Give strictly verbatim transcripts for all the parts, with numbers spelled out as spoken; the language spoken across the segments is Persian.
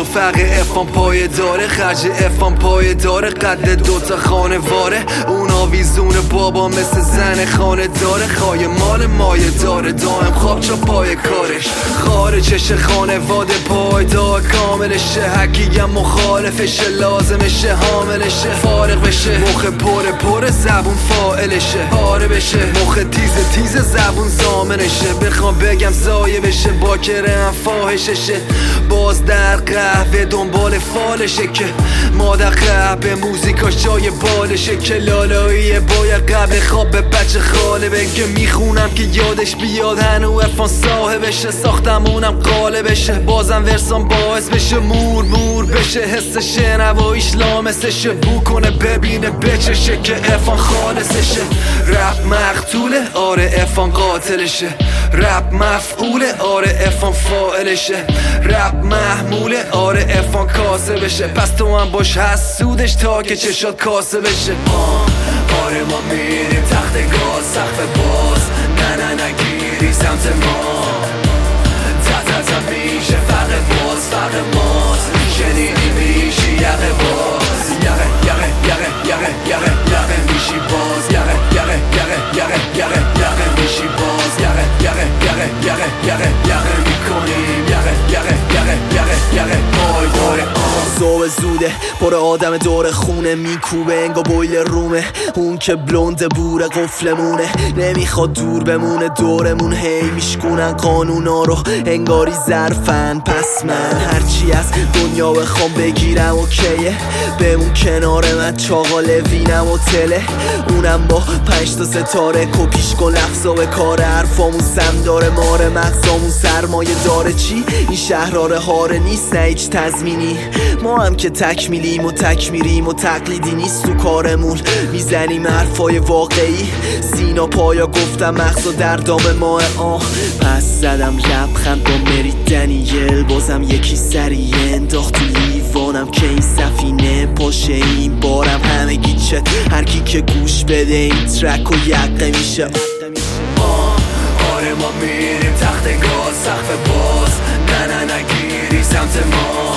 فقر افان پای داره، خرج افان پای داره، قد دوتا خانه واره، اون آویزون بابا مثل زن خانه داره، خواهی مال مایه داره، دائم خواب چا پای کارش، خارجش خانواده پایدار کاملشه، حکیم مخالفشه لازمشه حاملشه، فارغ بشه مخ پره پره زبون فائلشه، پاره بشه مخ تیز تیز زبون زامنشه، بخوام بگم زایه بشه باکره هم فاحششه، باز در قهوه دنبال فالشه که مادر قهوه موزیکاش جای بالشه، که لالاییه باید قبل خواب به بچه خاله بگه میخونم که یادش بیاد هنو افان صاحبشه، ساختمونم قاله بشه بازم ورسان باعث بشه مور مور بشه، حس شنواییش لامسشه بو کنه ببینه بچشه که افان خالصشه، رپ مقتوله آره افان قاتلشه، رپ مفعوله آره افان فاعلشه، رپ محموله آره افان کاسه بشه، پس تو هم باش حسودش تا که چشات کاسه بشه. آره ما میریم تخت گاز سقف باز، نه نه نگیری سمت ما، تا تا تا میشه فرق باز فرق ماست، شنیدی میشی یقه باز، یقه یقه یقه یقه یقه یقه میشی باز، یقه یقه یقه یقه یقه یقه میشی باز، یقه یقه یقه یقه یقه یقه میکنیم، یقه یقه یقه یقه یقه پای داره. صبح زوده پر آدم دور خونه میکوبه انگا بویل رومه، اون که بلنده بوره قفلمونه، نمیخواد دور بمونه دورمون، هی میشکونن قانونا رو انگاری ظرفن، پس من هرچی از دنیا بخوام بگیرم اوکیه، بمون کنار من چاقال وینم و تله، اونم با پنج تا ستاره کپیش کن لفظا به کار، حرفامون سم داره ماره مغزامون سرمایه داره، چی؟ این شهراره هاره نیست نه هیچ تضمینی، ما هم که تکمیلیم و تکمیریم و تقلیدی نیست تو کارمون، میزنیم حرفای واقعی سینا پایا گفتم مغزا در دام ماه، آه پس زدم لبخند با مری دنیل، بازم یکی سریع انداخت تو لیوانم که این سفینه پاشه این بارم همه گیچه، هر کی که گوش بده این ترک و یقه میشه. آره ما میریم تخت گاز سقف باز، نه نه نگیری سمت ما،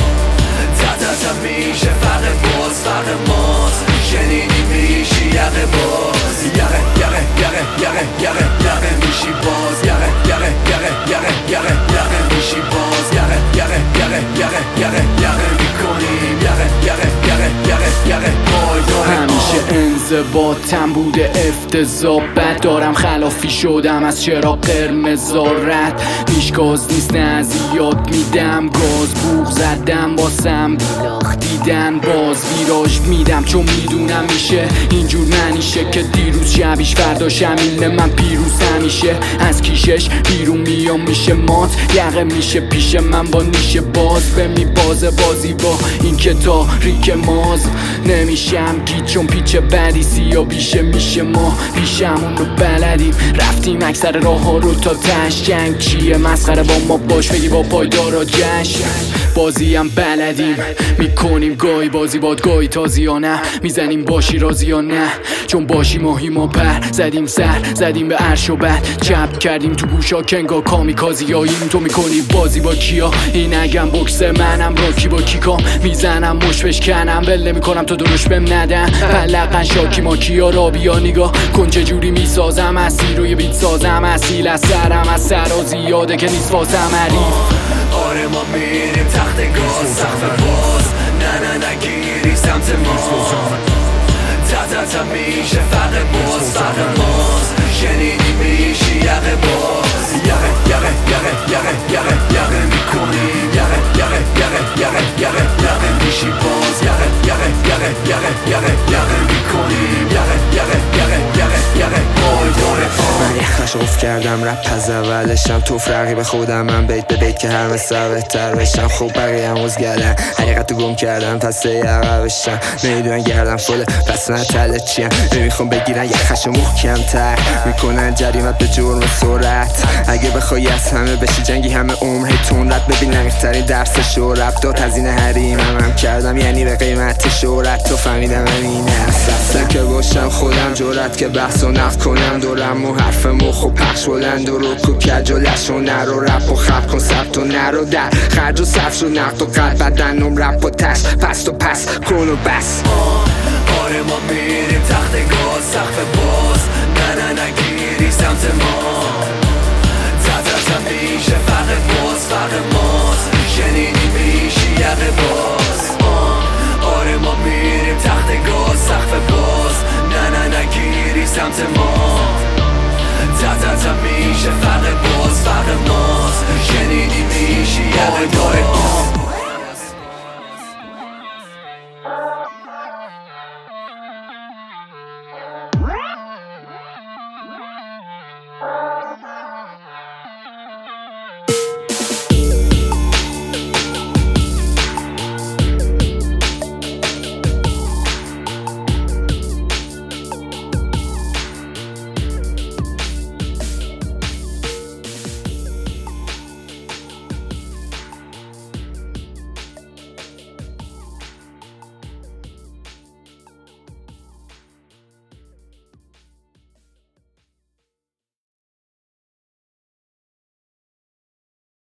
تا تا تا میشه فرق باز فرق ماست، شنیدی میشی یقه باز، یقه یقه یقه یقه یقه یقه میشی باز، یقه یقه یقه یقه یقه یقه میشی باز، یقه یقه یقه یقه یقه یقه میکنیم، یقه یقه یقه یقه یقه پای داره. همیشه انضباطم بوده افتضاح، بد دارم خلافی شدم از چرا قرمزا رد، هیچ گاز نیست نه از یاد میدم گاز، بوغ زدم باسم بیلاخ دیدن باز، ویراژ میدم چون میدونم میشه اینجور منیشه که دیروز شبیش فرداشم اینه من پیروز همیشه، از کیشش بیرون میام میشه مات، یقه میشه پیش من با نیشه باز، به می بازه بازی با این که تاریک ماز، نمیشم گیت چون پیچ بدی سیا بیشه میشه ما پیشمون رو بلدیم، رفتیم اکثر راه ها رو تا تش، جنگ چیه مسخره با ما باش بگی با پایدارا جشن، بازی هم بلدیم میکنیم گاهی بازی باد گاهی تازی یا نه، میزنیم باشی رازی یا نه، چون باشی ماهی ما پر زدیم سر زدیم به عرش و بد، چپ کردیم تو گوشا کنگا کامیکازی یاییم، تو میکنی بازی با کیا این اگم بکس منم راکی با کیکام میزنم مش بشکنم ول نمیکنم تو دروش بهم ندن، پلقن شاکی ما کیا را بیا نگاه کن چه جوری میسازم اسیر روی بیت سازم اصیل از سرم از سرا زیاده که نیست واسم حریف. آره ما میریم تخت گاز سقف باز، نه نه نگیری سمت ما، تا تا تا میشه فرق باز فرق ماست، شنیدی میشی یقه باز، یقه یقه یقه یقه یقه یقه میکنیم، یقه یقه یقه یقه یقه یقه میشی باز، یقه یقه یقه یقه یقه یقه میکنیم، یقه یقه یقه یقه یقه پای داره. من یخش افت کردم رپ از اولشم توف رقیب خودم، من بیت به بیت که همه سر بهتر بشم، خوب بقیه هم وزگردن حقیقت گم کردم پس یقبشم، نمیدونن گردم فله پس نتله چیم، نمیخوام بگیرن یخش محکم تر، میکنن جریمت به جرم سرعت، اگه بخوای از همه بشی جنگی همه عمر هیتون رد، ببین نمیخترین درس شورب داد هزینه حریم هم, هم کردم یعنی به قیمت شورت، تو فهمیدم این اصلا که باشم خودم جورت که بحث و نقد کنم دورم و حرف مخ و پخش بلند و رکو کج و لش و نرو رپ و خب کنسپت و نرو در خرج و صفر و نقد و قلب بدنم رپ و تش پست و پس کن و بس. آره ما میریم تخت گاز سقف باز نه نه نگیری سمت ما تترسم میشه فرق باز فرق ماست شنیدی میشی یقه باز. آره ما میریم تخت گاز سقف باز نه نه نگیری سمت ما تترسم میشه فرق باز فرق ماست شنیدی میشی یقه باز.